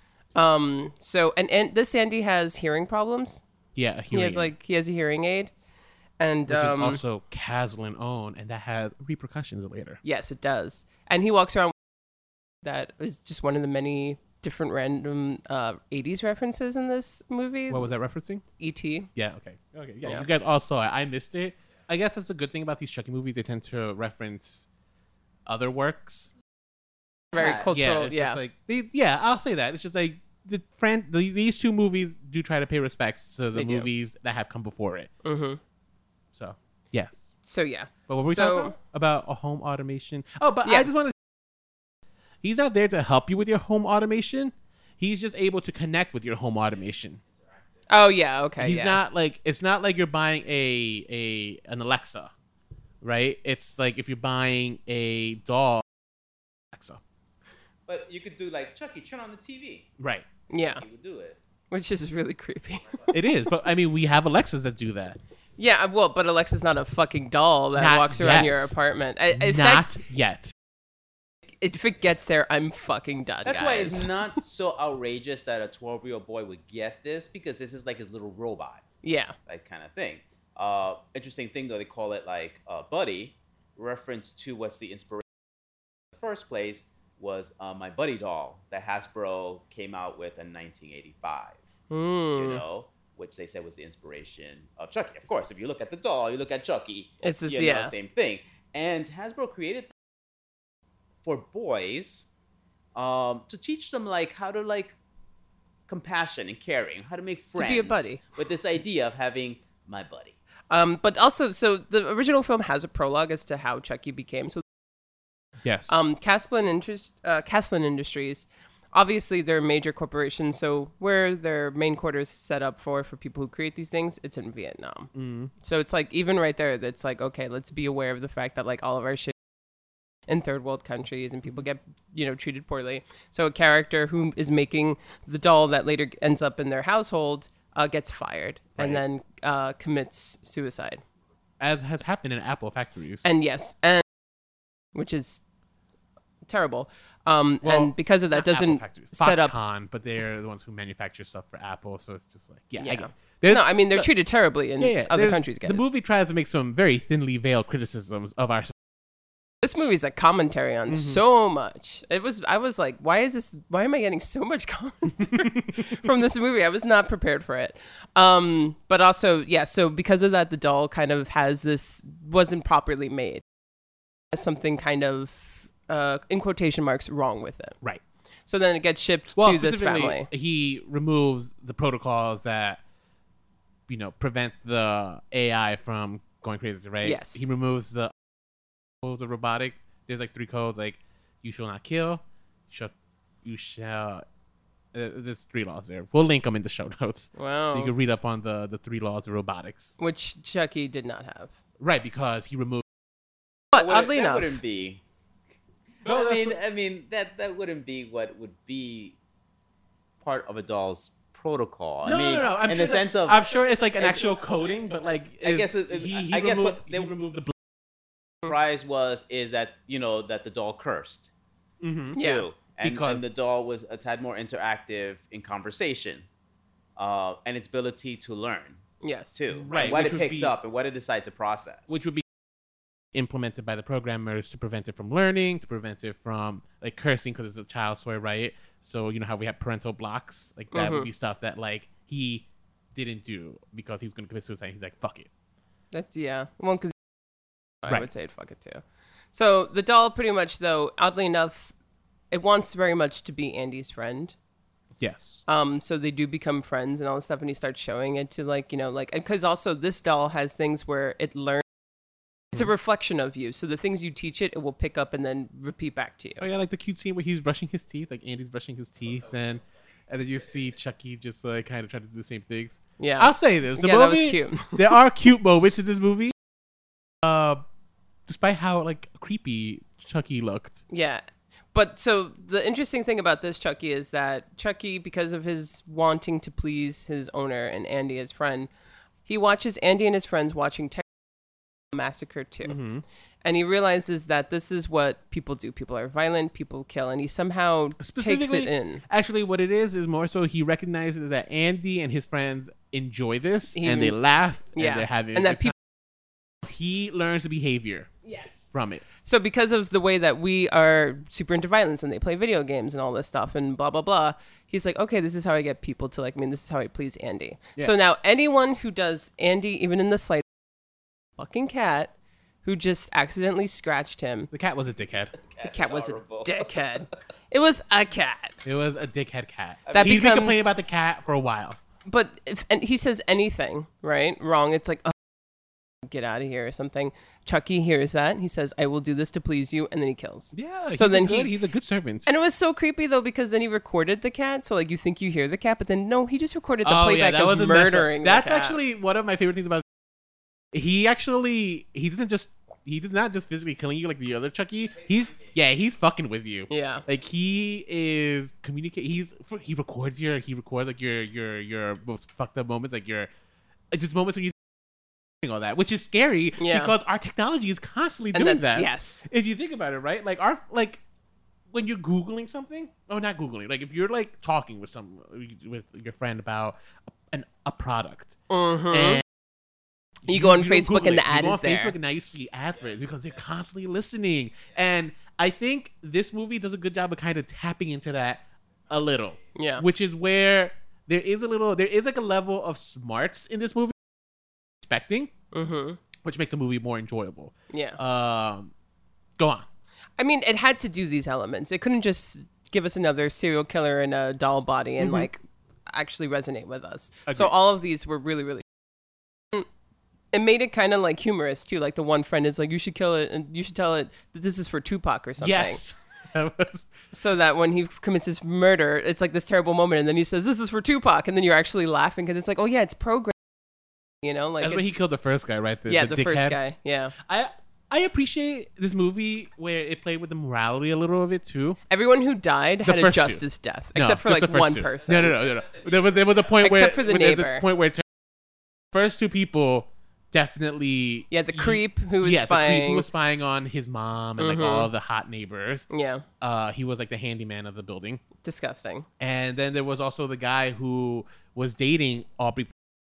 So and this Andy has hearing problems. Yeah. He has a hearing aid, and which is also Caslin owned, and that has repercussions later. yes, it does. And he walks around. That is just one of the many different random 80s references in this movie. What was that referencing? E.T. Yeah. Okay. Okay. Yeah. Yeah. You guys all saw it. I missed it. I guess that's a good thing about these Chucky movies. They tend to reference other works. Very Yeah. cultural. It's Yeah. just like I'll say that. It's just like these two movies do try to pay respects to the They do. movies that have come before it. Mm-hmm. So yes. So yeah. But what were we So- talking about a home automation? Oh, but Yeah. I just want to. He's not there to help you with your home automation. He's just able to connect with your home automation. Oh yeah. Okay. He's yeah. not like it's not like you're buying an Alexa, right? It's like if you're buying a doll, Alexa, But you could do like Chucky, turn on the TV. right? Yeah. He would do it. Which is really creepy. It is, but I mean, we have Alexas that do that. Yeah. Well, but Alexa's not a fucking doll that Not walks around yet. your apartment. Not yet. If it gets there, I'm fucking done. That's guys. why it's not so outrageous that a 12-year-old boy would get this, because this is like his little robot, Yeah. like kind of thing. Interesting thing though, they call it like Buddy, reference to what's the inspiration in the first place was My Buddy doll that Hasbro came out with in 1985. You know, which they said was the inspiration of Chucky. Of course, if you look at the doll, you look at Chucky. It's just, you know, yeah. same thing. And Hasbro created for boys to teach them like how to like compassion and caring, how to make friends, be a buddy. with this idea of having my buddy. But also, so the original film has a prologue as to how Chucky became. So, Yes. Caslin Industries, obviously they're a major corporation. So where their main quarters set up for people who create these things, it's in Vietnam. So it's like even right there, that's like, okay, let's be aware of the fact that like all of our shit in third world countries and people get treated poorly. So a character who is making the doll that later ends up in their household gets fired and then commits suicide. As has happened in Apple factories. And yes, and which is terrible. And because of that, not Apple doesn't factories, set up. Foxconn, but they're the ones who manufacture stuff for Apple, so it's just like I Yeah. get it. No, I mean they're treated terribly in other there's- countries. Guys. The movie tries to make some very thinly veiled criticisms of our society. This movie's a commentary on so much. I was like, why am I getting so much commentary from this movie? I was not prepared for it. But also, yeah, so because of that, the doll kind of wasn't properly made. Has something kind of, in quotation marks, wrong with it. Right. So then it gets shipped to this specifically, family. he removes the protocols that, prevent the AI from going crazy, right? Yes. He removes the robotic. There's like 3 codes, like you shall not kill, you shall. There's 3 laws there. We'll link them in the show notes. Wow. So you can read up on the 3 laws of robotics. Which Chucky did not have. Right, because he removed. But oddly that enough. wouldn't be. No, I mean that wouldn't be what would be part of a doll's protocol. No, I mean, no. in the sense of, I'm sure it's like an actual coding, but like I guess he I guess removed, what he they removed the. surprise is that that the doll cursed Mm-hmm. Yeah. too, and Because- the doll was a tad more interactive in conversation, and its ability to learn Yes. too, Right, What which it would picked be- up and what it decided to process, Which would be implemented by the programmers to prevent it from learning, to prevent it from like cursing because it's a child toy, right? So you know how we have parental blocks, like that would be stuff that like he didn't do because he was going to commit suicide. He's like, fuck it. That's well, because I Right. would say fuck it too. So the doll, pretty much though, oddly enough, it wants very much to be Andy's friend. Yes. So they do become friends and all this stuff, and he starts showing it to because also this doll has things where it learns. It's a reflection of you, so the things you teach it will pick up and then repeat back to you. Oh yeah, like the cute scene where he's brushing his teeth, like Andy's brushing his teeth, and then you see Chucky just like kind of trying to do the same things. Yeah, I'll say this: the Yeah, that was movie, cute. there are cute moments in this movie, despite how like creepy Chucky looked. Yeah. But so the interesting thing about this Chucky is that Chucky, because of his wanting to please his owner and Andy, his friend, he watches Andy and his friends watching Texas Massacre 2. And he realizes that this is what people do. People are violent, people kill, and he somehow takes Specifically, it in. Actually, what it is more so he recognizes that Andy and his friends enjoy this and they He- laugh Yeah. and they're having And a that good time. He learns the behavior Yes. from it. So because of the way that we are super into violence and they play video games and all this stuff and blah, blah, blah, he's like, okay, this is how I get people to like me. This is how I please Andy. Yeah. So now anyone who does Andy, even in the slightest, fucking cat who just accidentally scratched him. The cat was a dickhead. The cat was a horrible. dickhead. It was a cat. It was a dickhead cat. That He's been becomes- complaining about the cat for a while. But and he says anything, right? Wrong. It's like, oh, get out of here or something. Chucky hears that. He says, I will do this to please you. And then he kills. Yeah. So then he's a good servant. And it was so creepy though, because then he recorded the cat. So like you think you hear the cat, but then no, he just recorded the playback that was of a mess up. murdering the That's cat. actually one of my favorite things about. He does not just physically killing you like the other Chucky. He's fucking with you. Yeah. Like he is communicate. He records like your most fucked up moments, like your just moments when you all that, which is scary Yeah. because our technology is constantly And doing that's- that. yes. If you think about it, right? Like when you're Googling something, not Googling, like if you're like talking with with your friend about a product, and You go on don't Facebook Google and it. the ad you go is on Facebook there. and now you see ads for it because they're constantly listening. And I think this movie does a good job of kind of tapping into that a little. Yeah. Which is where there is like a level of smarts in this movie expecting, which makes the movie more enjoyable. Yeah. Go on. I mean, it had to do these elements. It couldn't just give us another serial killer in a doll body and like actually resonate with us. So Agreed. all of these were really, really. It made it kind of like humorous too. Like the one friend is like, "You should kill it, and you should tell it that this is for Tupac or something." Yes. That was- So that when he commits his murder, it's like this terrible moment, and then he says, "This is for Tupac," and then you're actually laughing because it's like, "Oh yeah, it's programmed." You know, like That's when he it's- killed the first guy, right? the dickhead. first guy. Yeah. I appreciate this movie where it played with the morality a little of it too. Everyone who died had a first two. justice death, No, except for just like the first one two. person. No. There was a point where Except for the when there's neighbor. a point where first two people definitely Yeah, the creep who was the creep spying. who was spying on his mom and like all of the hot neighbors. Yeah, He was like the handyman of the building, disgusting. and then there was also the guy who was dating Aubrey,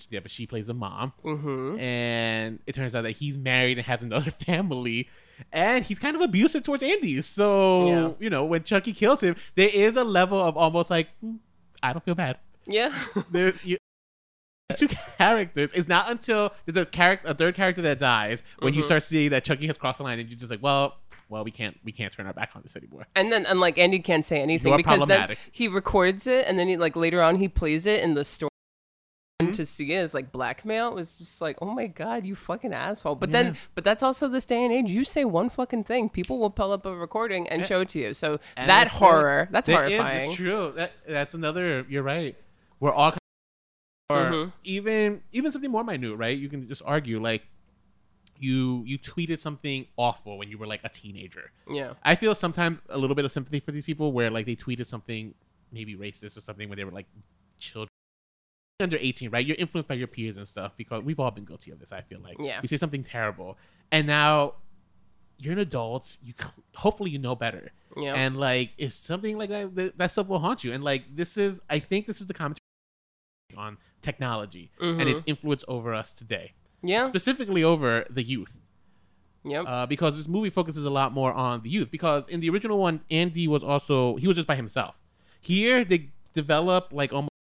Yeah, but she plays a mom. And it turns out that he's married and has another family. And he's kind of abusive towards Andy. So, you know, when Chucky kills him, there is a level of almost like, I don't feel bad. Yeah. There's two characters. It's not until there's a third character that dies when you start seeing that Chucky has crossed the line and you're just like, well, we can't turn our back on this anymore. And then, like, Andy can't say anything because then he records it and then he, like, later on he plays it in the store. To see it as like blackmail. It was just like, oh my god, you fucking asshole. But then, but that's also this day and age. You say one fucking thing, people will pull up a recording and show it to you. So and that horror, that's horrifying. It's true. That's another. You're right. We're all, or even something more minute, right? You can just argue like, you tweeted something awful when you were like a teenager. Yeah, I feel sometimes a little bit of sympathy for these people where like they tweeted something maybe racist or something when they were like children. Under 18, right? You're influenced by your peers and stuff because we've all been guilty of this. I feel like you say something terrible and now you're an adult, you hopefully you know better, and like if something like that stuff will haunt you. And like I think this is the commentary on technology and its influence over us today, specifically over the youth. Because this movie focuses a lot more on the youth, because in the original one Andy was just by himself. Here they develop like almost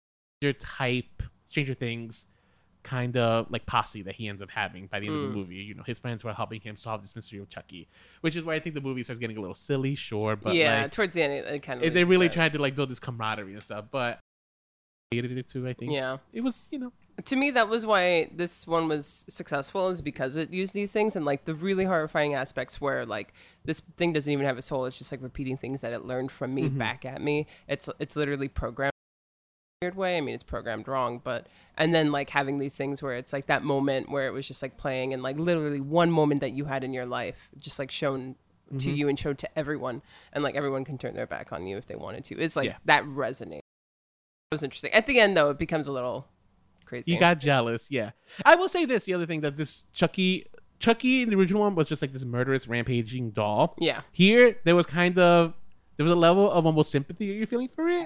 type Stranger Things kind of like posse that he ends up having by the end of the movie. You know, his friends who are helping him solve this mystery of Chucky, which is where I think the movie starts getting a little silly, sure, but like, towards the end it kind of they really tried to like build this camaraderie and stuff, but I hated it too. I think it was, you know, to me that was why this one was successful, is because it used these things and like the really horrifying aspects where like this thing doesn't even have a soul. It's just like repeating things that it learned from me back at me. It's literally programmed weird way. I mean, it's programmed wrong, but and then like having these things where it's like that moment where it was just like playing and like literally one moment that you had in your life just like shown to you and showed to everyone, and like everyone can turn their back on you if they wanted to. It's like that resonates. It was interesting. At the end though, it becomes a little crazy. You got jealous. I will say this, the other thing, that this Chucky in the original one was just like this murderous rampaging doll. Here there was a level of almost sympathy you're feeling for it.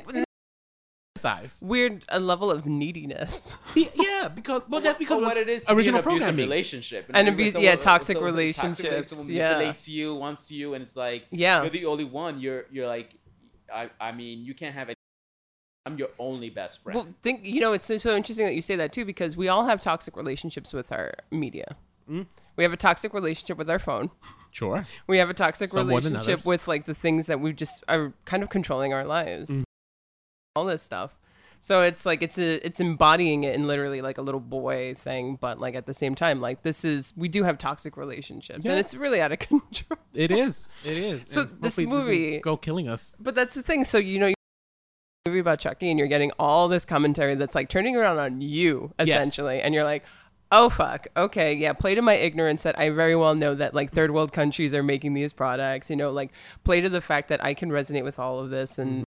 Size weird, a level of neediness. Because that's because what it is original programming relationship and abuse, toxic relationships. Someone manipulates you, wants you, and it's like you're the only one. You're like, I mean, you can't have any. I'm your only best friend. Well, it's so interesting that you say that too, because we all have toxic relationships with our media. We have a toxic relationship with our phone. Sure. We have a toxic relationship with like the things that we just are kind of controlling our lives. All this stuff. So it's like it's embodying it in literally like a little boy thing, but like at the same time, like we do have toxic relationships and it's really out of control. It is. So and this movie go killing us. But that's the thing. So you're a movie about Chucky and you're getting all this commentary that's like turning around on you essentially, and you're like, oh fuck, okay, yeah, play to my ignorance that I very well know that like third world countries are making these products, like play to the fact that I can resonate with all of this. And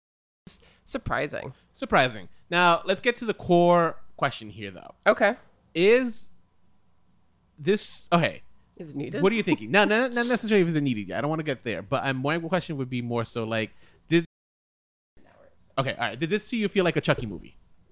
Surprising. Now, let's get to the core question here, though. Okay. Is this... Okay. Is it needed? What are you thinking? No, not necessarily if it's needed. I don't want to get there. But my question would be more so like, Okay, all right. Did this to you feel like a Chucky movie?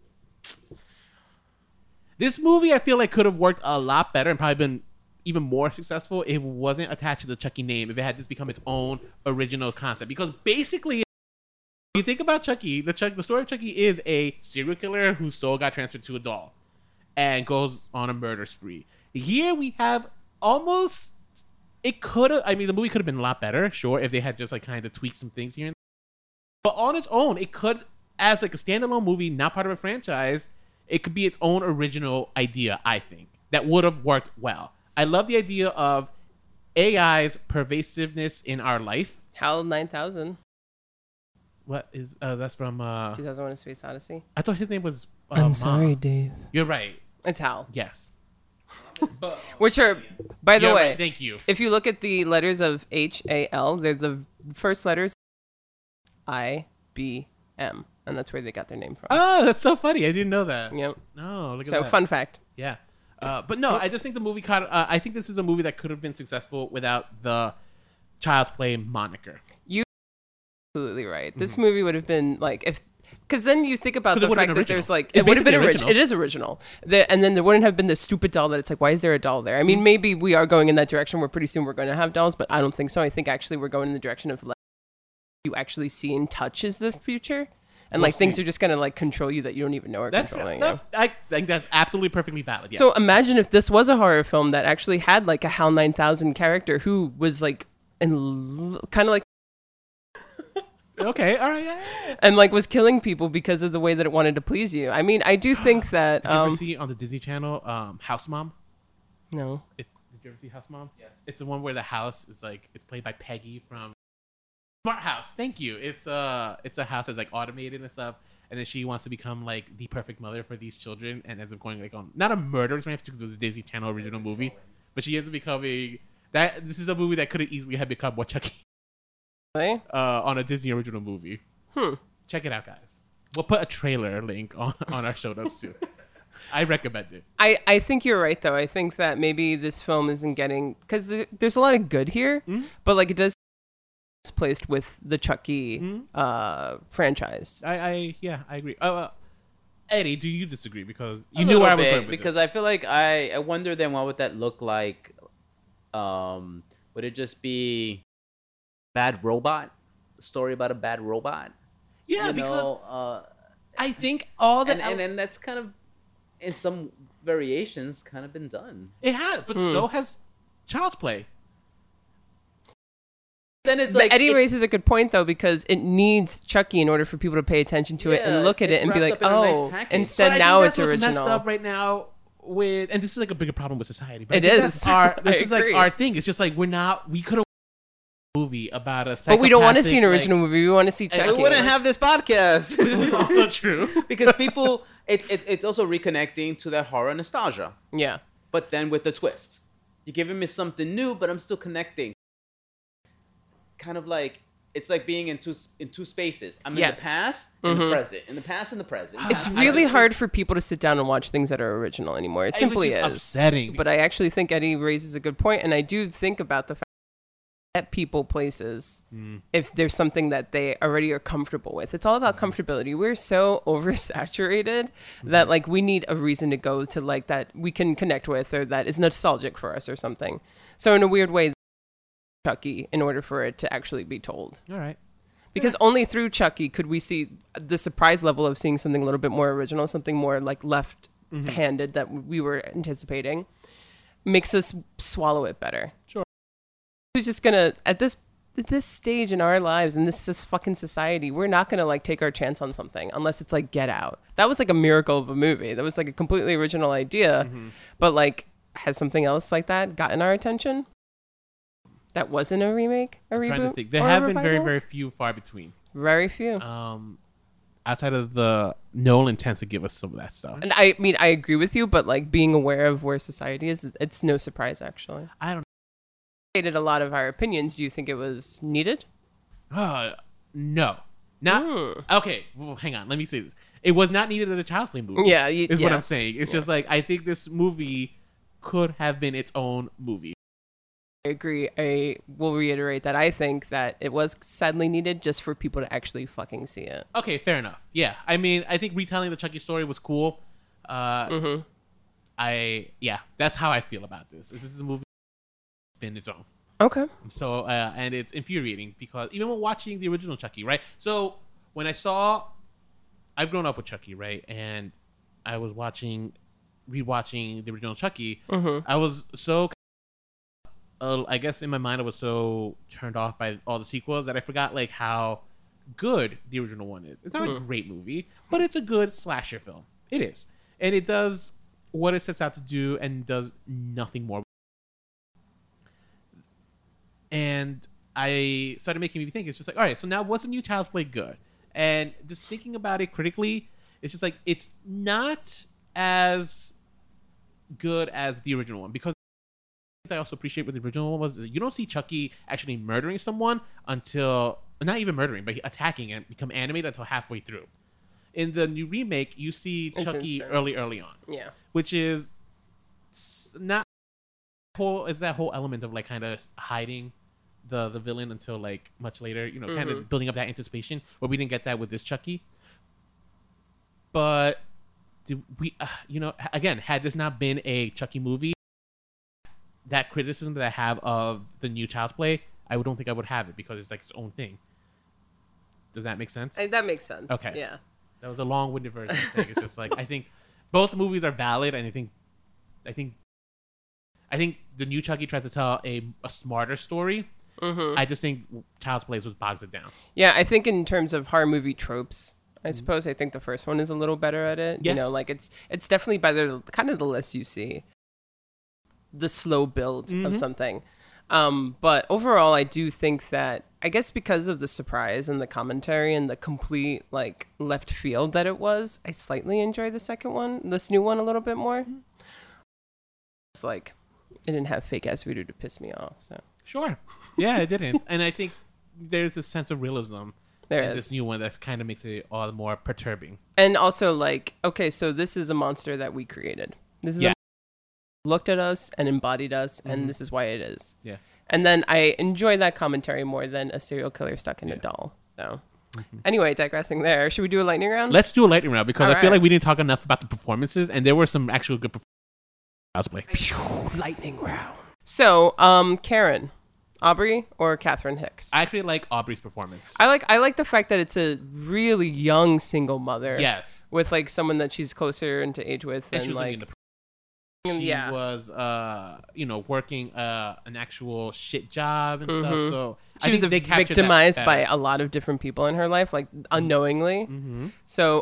This movie, I feel like, could have worked a lot better and probably been even more successful if it wasn't attached to the Chucky name, if it had just become its own original concept. Because basically... you think about Chucky, the story of Chucky is a serial killer whose soul got transferred to a doll and goes on a murder spree. Here we have almost, the movie could have been a lot better, sure, if they had just like kind of tweaked some things here. But on its own, it could, as like a standalone movie, not part of a franchise, it could be its own original idea, I think, that would have worked well. I love the idea of AI's pervasiveness in our life. HAL 9000. What is that's from 2001: A Space Odyssey? I thought his name was I'm sorry, Dave. You're right. It's HAL. Yes. Which are, by the way, right. Thank you. If you look at the letters of HAL, they're the first letters IBM, and that's where they got their name from. Oh, that's so funny. I didn't know that. Yep. No, look at that. So fun fact. Yeah. But no, I just think the movie I think this is a movie that could have been successful without the Child's Play moniker. Absolutely right. This movie would have been like, if Because then you think about 'Cause it the would've fact been that there's original. like, It's it would have been basically original. It is original. And then there wouldn't have been this stupid doll that it's like, why is there a doll there? I mean, maybe we are going in that direction where pretty soon we're going to have dolls, but I don't think so. I think actually we're going in the direction of like, you actually see and touch is the future. And We'll like things see. are just going to like control you that you don't even know are That's controlling you. I think that's absolutely perfectly valid. Yes. So imagine if this was a horror film that actually had like a HAL 9000 character who was like kind of like okay, all right. Yeah. and like was killing people because of the way that it wanted to please you. I mean, I do think that Did you ever see on the Disney Channel House Mom? no. Did you ever see House Mom? Yes. It's the one where the house is like it's played by Peggy from Smart House. Thank you. It's a house that's like automated and stuff, and then she wants to become like the perfect mother for these children, and ends up going like on not a murderous rampage because it was a Disney Channel original movie, but she ends up becoming that. This is a movie that could have easily have become what Chucky Really? on a Disney original movie. Check it out, guys. We'll put a trailer link on our show notes too. I recommend it. I think you're right though. I think that maybe this film isn't getting because there's a lot of good here, but like it does placed with the Chucky franchise. I agree. Eddie, do you disagree? Because A you knew where I little was bit, going with because this. I feel like I wonder then what would that look like? Would it just be bad robot? A story about a bad robot? Yeah, You because know, I think all that and that's kind of in some variations kind of been done. it has, but so has Child's Play. Then it's But like Eddie it's- raises a good point though because it needs Chucky in order for people to pay attention to it Yeah, and look at it's it and be like, wrapped up in a nice oh, package. instead But I now think it's that's what's original. messed up right now with, and this is like a bigger problem with society. But It I think is. that's Our, this I is like agree. our thing. It's just like we could have a movie about a. But we don't want to see an psychopathic, original movie. We want to see Chucky. we wouldn't have this podcast. This is also true. Because people, it's also reconnecting to that horror nostalgia, Yeah. but then with the twist. You're giving me something new, but I'm still connecting. Kind of like it's like being in two spaces. I'm in Yes. the past and the present, in the past and the present. It's I really just- hard for people to sit down and watch things that are original anymore. It simply Which is. upsetting. But I actually think Eddie raises a good point, and I do think about the fact that people places if there's something that they already are comfortable with. It's all about comfortability. We're so oversaturated that like we need a reason to go to like that we can connect with or that is nostalgic for us or something. So in a weird way, Chucky in order for it to actually be told. All right. Because only through Chucky could we see the surprise level of seeing something a little bit more original, something more like left-handed that we were anticipating. Makes us swallow it better. Sure. Who's just gonna at this stage in our lives in this fucking society, we're not gonna like take our chance on something unless it's like Get Out. That was like a miracle of a movie. That was like a completely original idea, but like has something else like that gotten our attention? That wasn't a remake, a reboot. Trying to think. There or a have been very, revival? very few far between. Very few. Outside of the Nolan tends to give us some of that stuff. And I mean, I agree with you, but like being aware of where society is, it's no surprise actually. I don't. Stated a lot of our opinions. Do you think it was needed? No. Not okay. Well, hang on. Let me say this. It was not needed as a Child's Play movie. Yeah, is what yeah. I'm saying. It's just like I think this movie could have been its own movie. I agree. I will reiterate that I think that it was sadly needed just for people to actually fucking see it. Okay, fair enough. Yeah, I mean, I think retelling the Chucky story was cool. That's how I feel about this. This is a movie been its own. Okay. So, and it's infuriating because even when watching the original Chucky, right? So when I've grown up with Chucky, right? And I was rewatching the original Chucky. I was so, I guess in my mind, I was so turned off by all the sequels that I forgot like how good the original one is. It's not a great movie, but it's a good slasher film. It is. And it does what it sets out to do and does nothing more. And I started making me think, it's just like, all right, so now what's a new Child's Play good? And just thinking about it critically, it's just like, it's not as good as the original one. Because I also appreciate what the original one was, you don't see Chucky actually murdering someone until, not even murdering, but attacking and become animated until halfway through. In the new remake, you see It's Chucky instant. early on. Yeah. Which is not is that whole element of like kind of hiding the villain until like much later, you know, kind of building up that anticipation, where we didn't get that with this Chucky. but do we, again, had this not been a Chucky movie, that criticism that I have of the new Child's Play, I don't think I would have it because it's like its own thing. Does that make sense? That makes sense. Okay. Yeah. That was a long-winded version of saying it's just like I think both movies are valid, and I think the new Chucky tries to tell a smarter story. I just think Child's Play was bogs it down. Yeah, I think in terms of horror movie tropes, I suppose I think the first one is a little better at it. Yes. You know, like it's definitely better. Kind of the less you see, the slow build of something. But overall, I do think that, I guess because of the surprise and the commentary and the complete like left field that it was, I slightly enjoy this new one a little bit more. It's like it didn't have fake ass voodoo to piss me off. So Sure. Yeah, it didn't. And I think there's a sense of realism there in is. this new one that kind of makes it all the more perturbing. And also like, okay, so this is a monster that we created. This is Yeah. looked at us and embodied us, and this is why it is. Yeah. And then I enjoy that commentary more than a serial killer stuck in a doll. So, anyway, digressing there. Should we do a lightning round? Let's do a lightning round because All I feel right. like we didn't talk enough about the performances, and there were some actual good performances. Lightning round. So, Karen, Aubrey, or Catherine Hicks? I actually like Aubrey's performance. I like the fact that it's a really young single mother. Yes. With like someone that she's closer into age with, And and she was like in the she yeah. was working an actual shit job and stuff. So she I was think they captured that victimized by better. a lot of different people in her life, like unknowingly. So,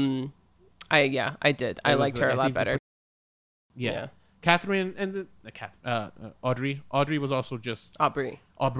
I did. I It was, liked her a I lot think this better. Yeah. Catherine and Audrey. Audrey was also just Aubrey.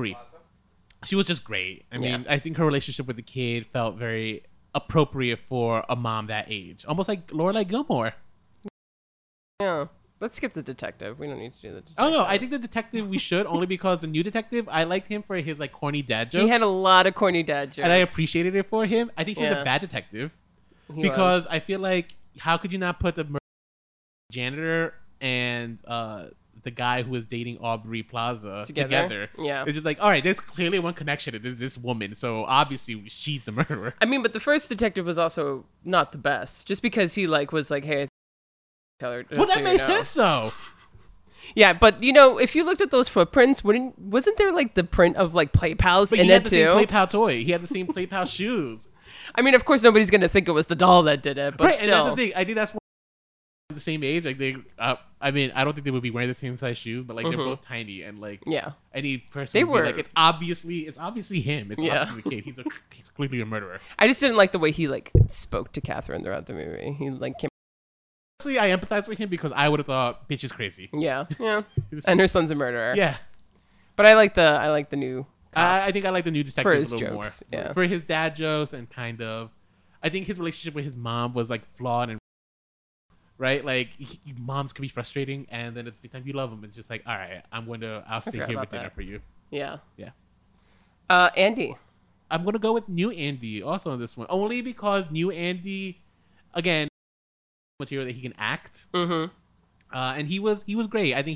She was just great. I mean, I think her relationship with the kid felt very appropriate for a mom that age, almost like Lorelai Gilmore. Yeah. Let's skip the detective. We don't need to do the detective. Oh no, I think the detective we should only because the new detective, I liked him for his like corny dad jokes. He had a lot of corny dad jokes. and I appreciated it for him. I think he's Yeah. a bad detective He because was. I feel like how could you not put the janitor and the guy who was dating Aubrey Plaza together? Yeah. It's just like, all right, there's clearly one connection. It is this woman, so obviously she's the murderer. I mean, but the first detective was also not the best, just because he like was like, "Hey, tell her." Well, so that you makes know. sense though. Yeah, but you know, if you looked at those footprints, wasn't there like the print of like Play Pals But in he had it the same Play too? Pal toy. He had the same Play Pal shoes. I mean, of course, nobody's gonna think it was the doll that did it, but Right, still. and that's the thing. I think that's the same age. Like they, I mean, I don't think they would be wearing the same size shoes, but like they're both tiny and like Yeah. any person They would be like were- it's obviously him. It's Yeah. obviously the kid. He's clearly a murderer. I just didn't like the way he like spoke to Catherine throughout the movie. He like came. Honestly, I empathize with him because I would have thought bitch is crazy. Yeah, yeah. And her son's a murderer. Yeah. But I like the new. I think I like the new detective his a little jokes, more. yeah. For his dad jokes and kind of, I think his relationship with his mom was like flawed and right. Like moms can be frustrating, and then at the same time you love them. It's just like, all right, I'll stay forgot here about with dinner that. for you. Yeah. Yeah. Andy. I'm gonna go with new Andy also on this one, only because new Andy, again, material that he can act. Mm-hmm. And he was great. I think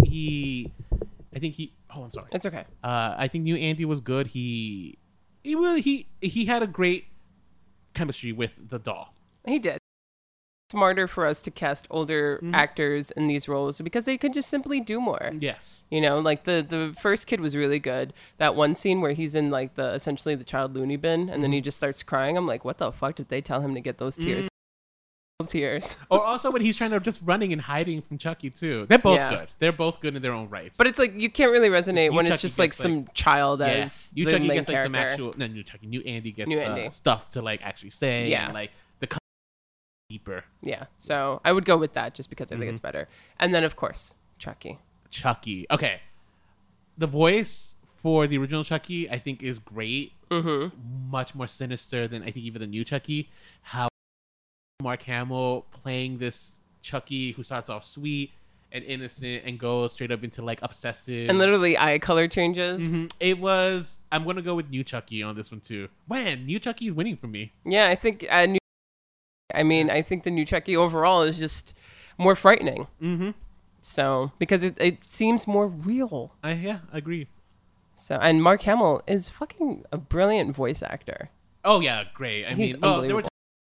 oh, I'm sorry. It's okay. I think new Andy was good. He had a great chemistry with the doll. He did. Smarter for us to cast older actors in these roles because they could just simply do more. Yes. You know, like the first kid was really good. That one scene where he's in like essentially the child loony bin and then he just starts crying. I'm like, what the fuck did they tell him to get those tears? Tears. Or also when he's trying to just running and hiding from Chucky too. They're both Yeah. good. They're both good in their own rights. But it's like you can't really resonate New when it's Chucky just like gets, some child yeah, as new the Chucky main gets like some character. actual new Chucky. New Andy gets New Andy. stuff to like actually say. Yeah. And, like the deeper. Yeah, so I would go with that just because I think it's better. And then of course Chucky. Chucky. Okay. The voice for the original Chucky, I think, is great. Mm-hmm. Much more sinister than I think even the new Chucky. How Mark Hamill playing this Chucky who starts off sweet and innocent and goes straight up into like obsessive. And literally eye color changes. Mhm. I'm gonna go with new Chucky on this one too. Man, new Chucky is winning for me. Yeah, I think I think the new Chucky overall is just more frightening. Mm-hmm. So because it seems more real. I agree. So and Mark Hamill is fucking a brilliant voice actor. Oh yeah, great. I He's mean, well, there were unbelievable. times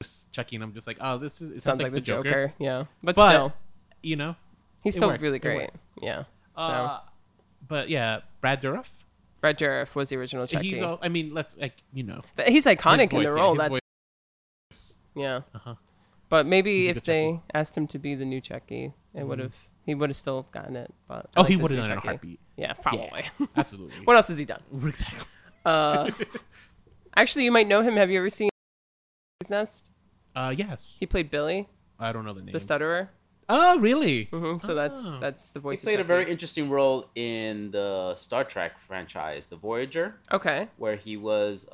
Chucky, and I'm just like, oh, this is it Sounds like the Joker. Yeah, but But still, you know, he's it still worked. really It great. worked. Yeah. So But yeah, Brad Dourif. Brad Dourif was the original Chucky. He's all, I mean, let's like you know. He's iconic his in the voice, role. his That's voice- yeah. Uh-huh. But maybe He's a if good they asked him to be the new Chucky, it would have. He would have still gotten it. But I Oh, like he this would have new done it in a Chucky. heartbeat. Yeah, probably. Absolutely. What else has he done? Exactly. Actually, you might know him. Have you ever seen Nest? Yes. He played Billy, I don't know the name. the stutterer. Oh, really? So that's Oh. the He voice. of played a Chucky. very interesting role in the Star Trek franchise, The Voyager, Okay. where he was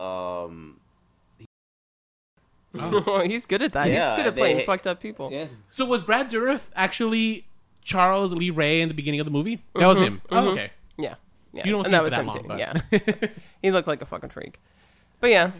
He's good at that. Yeah, He's good at playing they- fucked up people. yeah. So was Brad Dourif actually Charles Lee Ray in the beginning of the movie? That was him. Oh, okay. Yeah. Yeah. You don't and see that him was for him that too. long, Yeah. but- He looked like a fucking freak. But yeah.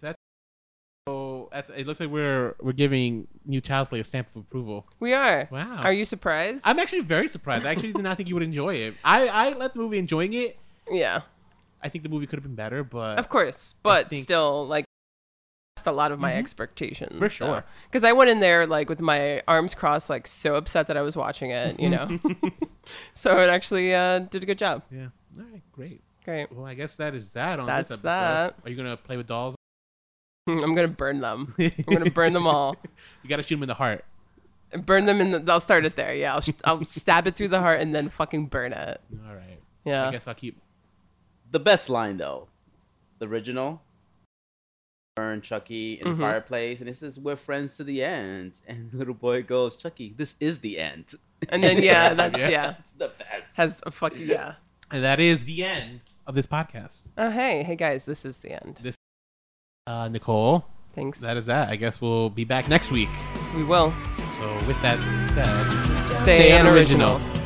So it looks like we're giving New Child's Play a stamp of approval. We are. Wow. Are you surprised? I'm actually very surprised. I actually did not think you would enjoy it. I let the movie enjoying it. Yeah. I think the movie could have been better, but Of course. But think- still, like, that's a lot of my expectations. For sure. Because I went in there, like, with my arms crossed, like, so upset that I was watching it, you know? So it actually did a good job. yeah. All right, great. Great. Well, I guess that is that on That's this episode. that. Are you gonna play with dolls? I'm going to burn them. I'm going to burn them all. You gotta shoot them in the heart. Burn them in the. I'll start it there. Yeah. I'll stab it through the heart and then fucking burn it. All right. Yeah. I guess I'll keep. The best line though, the original. Burn Chucky in the fireplace, and it says, "We're friends to the end." And the little boy goes, "Chucky, this is the end." And then, yeah, that's, yeah. It's the best. Has a fucking, yeah. And that is the end of this podcast. Oh, hey guys, this is the end. Nicole, Thanks. that is that. I guess we'll be back next week. We will. So with that said, Stay unoriginal.